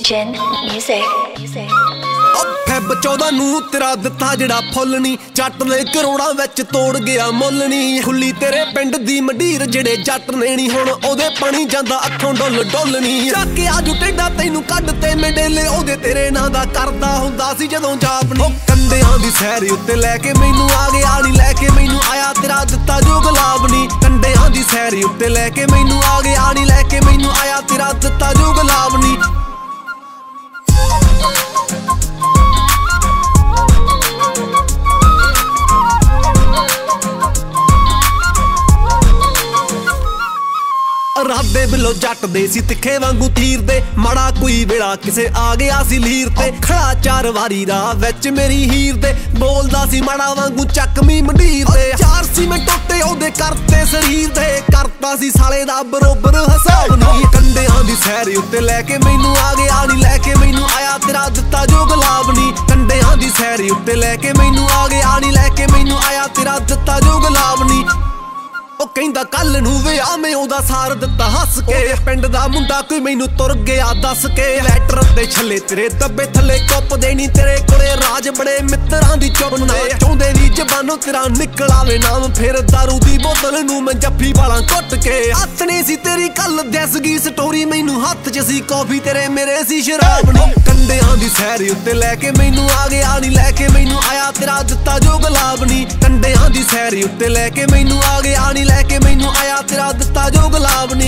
Gen Music. Feb 14 ਨੂੰ ਤੇਰਾ ਦਿੱਤਾ ਜਿਹੜਾ ਫੁੱਲ ਨੀ ਜੱਟ ਦੇ ਕਰੋੜਾਂ ਵਿੱਚ ਤੋੜ ਗਿਆ ਮੁੱਲ ਨੀ ਖੁੱਲੀ ਤੇਰੇ ਪਿੰਡ ਦੀ ਮੰਡੀਰ ਜਿਹੜੇ ਜੱਟ ਨੇ ਨੀ ਹੁਣ ਉਹਦੇ ਪਾਣੀ ਜਾਂਦਾ ਅੱਖੋਂ ਡੁੱਲ ਡੁੱਲ ਨੀ ਚੱਕ ਕੇ ਆਜੂ ਟੇਡਾ ਤੈਨੂੰ ਕੱਢ ਤੇ ਮੇਡੇਲੇ ਉਹਦੇ ਤੇਰੇ ਨਾਂ ਦਾ ਕਰਦਾ ਹੁੰਦਾ ਸੀ ਜਦੋਂ ਜਾਪ ਨੀ ਕੰਡਿਆਂ ਦੀ ਸੈਰ ਉੱਤੇ ਲੈ ਕੇ ਮੈਨੂੰ ਆ ਗਿਆ ਨੀ ਲੈ ਕੇ ਮੈਨੂੰ ਆਇਆ ਤੇਰਾ ਦਿੱਤਾ ਜੋ ਗੁਲਾਬ ਨੀ ਕੰਡਿਆਂ ਦੀ ਸੈਰ ਉੱਤੇ ਲੈ ਕੇ ਮੈਨੂੰ ਆ ਗਿਆ ਨੀ ਲੈ ਕੇ ਮੈਨੂੰ ਆਇਆ ਤੇਰਾ ਦਿੱਤਾ ਜੋ ਗੁਲਾਬ ਨੀ ਰਾਦੇ ਬਿੱਲੋ ਜੱਟ ਦੇ ਸੀ ਤਿੱਖੇ ਵਾਂਗੂ ਤੀਰ ਦੇ ਮਾੜਾ ਕੋਈ ਵੇਲਾ ਕਿਸੇ ਆ ਗਿਆ ਸੀ ਲੀਰ ਤੇ ਖੜਾ 4 ਵਾਰੀ ਰਾਹ ਵਿੱਚ ਮੇਰੀ ਹੀਰ ਦੇ ਬੋਲਦਾ ਸੀ ਮਾੜਾ ਵਾਂਗੂ ਚੱਕਵੀਂ ਮੰਡੀਰ ਦੇ 4 ਸੀ ਮੈਂ ਟੁੱਟੇ ਉਹਦੇ ਕਰਤੇ ਸਰੀਰ ਦੇ ਕਰਤਾ ਸੀ ਸਾਲੇ ਦਾ ਬਰੋਬਰ ਹਿਸਾਬ ਨਹੀਂ ਕੰਡਿਆਂ ਦੀ ਸੈਰ ਉੱਤੇ ਲੈ ਕੇ ਮੈਨੂੰ ਆ ਗਿਆ ਨੀ ਲੈ ਕੇ ਮੈਨੂੰ ਆਇਆ ਤੇਰਾ ਦਿੱਤਾ ਜੋ ਗੁਲਾਬ ਨੀ ਕੰਡਿਆਂ ਦੀ ਸੈਰ ਉੱਤੇ ਲੈ ਕੇ ਮੈਨੂੰ ਆ ਗਿਆ ਨੀ ਲੈ ਕੇ ਮੈਨੂੰ ਆਇਆ ਤੇਰਾ ਦਿੱਤਾ ਜੋ ਗੁਲਾਬ ਨੀ ਉਹ ਕਹਿੰਦਾ ਕੱਲ ਨੂੰ ਵਿਆਹ ਮੈਂ ਉਹਦਾ ਸਾਰ ਦਿੱਤਾ ਹੱਸ ਕੇ ਪਿੰਡ ਦਾ ਮੁੰਡਾ ਕੋਈ ਮੈਨੂੰ ਤੁਰ ਗਿਆ ਦੱਸ ਕੇ ਲੈਟਰ ਤੇ ਛੱਲੇ ਤੇਰੇ ਦੱਬੇ ਥੱਲੇ ਕੁੱਪ ਦੇਣੀ ਤੇਰੇ ਕੋਲੇ ਰਾਜ ਬੜੇ ਮਿੱਤਰਾਂ ਦੀ ਚੁੱਪ ਨਾ ਚਾਹੁੰਦੇ ਵੀ ਜ਼ਬਾਨੋਂ ਤੇਰਾ ਨਿਕਲ ਆਵੇ ਨਾਮ ਫਿਰ ਦਾਰੂ ਦੀ ਬੋਤਲ ਨੂੰ ਮੈਂ ਜੱਫੀ ਵਾਲਾਂ ਕੁੱਟ ਕੇ ਹੱਥ ਨਹੀਂ ਸੀ ਤੇਰੀ ਕੱਲ ਦੱਸ ਗਈ ਸਟੋਰੀ ਮੈਨੂੰ ਹੱਥ 'ਚ ਸੀ ਕਾਫੀ ਤੇਰੇ ਮੇਰੇ ਸੀ ਸ਼ਰਾਬ ਨੀ ਕੰਡਿਆਂ ਦੀ ਸੈਰ ਉੱਤੇ ਲੈ ਕੇ ਮੈਨੂੰ ਆ ਗਿਆ ਨੀ ਲੈ ਕੇ ਮੈਨੂੰ ਆਇਆ ਤੇਰਾ ਦਿੱਤਾ ਜੋ ਗੁਲਾਬ ਨੀ ਕੰਡਿਆਂ ਦੀ ਸੈਰ ਉੱਤੇ ਲੈ ਕੇ ਮੈਨੂੰ ਆ ਗਿਆ ਨੀ ਲੈ ਕੇ ਮੈਨੂੰ ਆਇਆ ਤੇਰਾ ਦਿੱਤਾ ਜੋ ਗੁਲਾਬ ਨੀ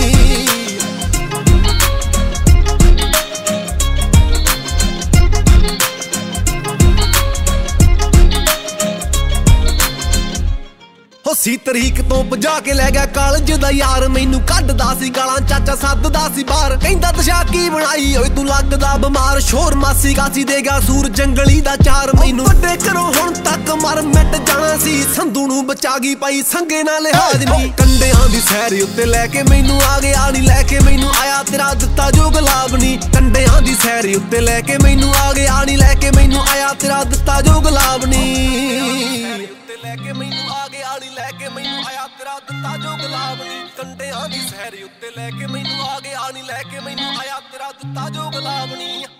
ਸੀ ਤਰੀਕ ਤੋਂ ਭਜਾ ਕੇ ਲੈ ਗਿਆ ਕਾਲਜ ਦਾ ਯਾਰ ਮੈਨੂੰ ਕੱਢਦਾ ਸੀ ਗਾਲਾਂ ਚਾਚਾ ਸੱਦਦਾ ਸੀ ਬਾਹਰ ਕਹਿੰਦਾ ਤਸ਼ਾ ਕੀ ਬਣਾਈ ਓਏ ਤੂੰ ਲੱਗਦਾ ਬਿਮਾਰ ਸ਼ੋਰ ਮਾਸੀ ਕਾਸੀ ਦੇਗਾ ਸੂਰ ਜੰਗਲੀ ਦਾ ਚਾਰ ਮੈਨੂੰ ਵੱਡੇ ਕਰੋ ਹੁਣ ਤੱਕ ਮਰ ਮਿਟ ਜਾਣਾ ਸੀ ਸੰਧੂ ਨੂੰ ਬਚਾ ਗਈ ਪਾਈ ਸੰਗੇ ਨਾਲ ਲਿਹਾਜ਼ ਨਹੀਂ ਕੰਡਿਆਂ ਦੀ ਸੈਰ ਉੱਤੇ ਲੈ ਕੇ ਮੈਨੂੰ ਆ ਗਿਆ ਨੀ ਲੈ ਕੇ ਮੈਨੂੰ ਆਇਆ ਤੇਰਾ ਦਿੱਤਾ ਜੋ ਗੁਲਾਬ ਨੀ ਕੰਡਿਆਂ ਦੀ ਸੈਰ ਉੱਤੇ ਲੈ ਕੇ ਮੈਨੂੰ ਆ ਗਿਆ ਨੀ ਲੈ ਕੇ ਮੈਨੂੰ ਆਇਆ ਤੇਰਾ ਦਿੱਤਾ ਜੋ ਗੁਲਾਬ ਨੀ ਲੈ ਕੇ ਮੈਨੂੰ ਆ ਗਿਆ ਨੀ ਲੈ ਕੇ ਮੈਨੂੰ ਆਇਆ ਤੇਰਾ ਦਿੱਤਾ ਜੋ ਗੁਲਾਬ ਨੀ ਕੰਡਿਆਂ ਦੀ ਸੈਰ ਉੱਤੇ ਲੈ ਕੇ ਮੈਨੂੰ ਆ ਗਿਆ ਨੀ ਲੈ ਕੇ ਮੈਨੂੰ ਆਇਆ ਤੇਰਾ ਦਿੱਤਾ ਜੋ ਗੁਲਾਬ ਨੀ